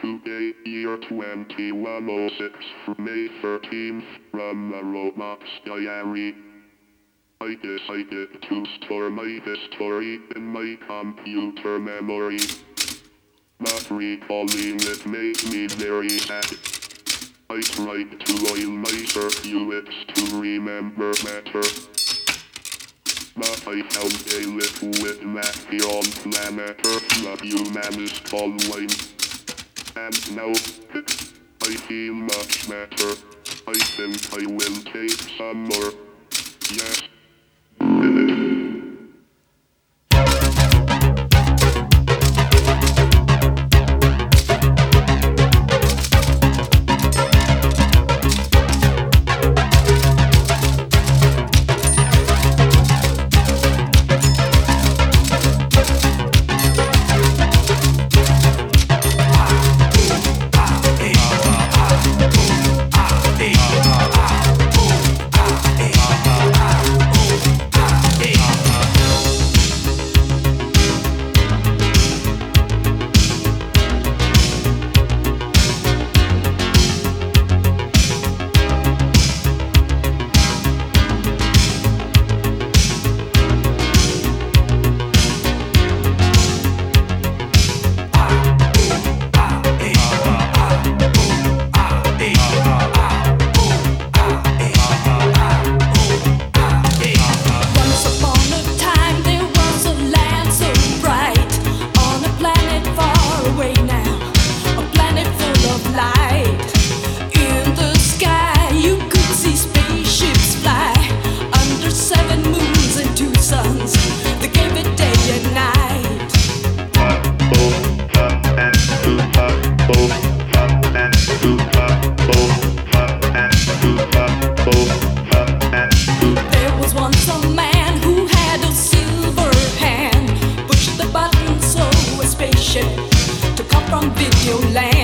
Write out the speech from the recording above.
today, year 2106, May 13th, from the Robots Diary. I decided to store my history in my computer memory. But recalling it made me very sad. I tried to oil my circuits to remember better. But I found a liquid that beyond planet Earth that humans call wine. And now, I feel much better. I think I will take some more. Yes. There was once a man who had a silver hand, pushed the button so a spaceship to come from Videoland.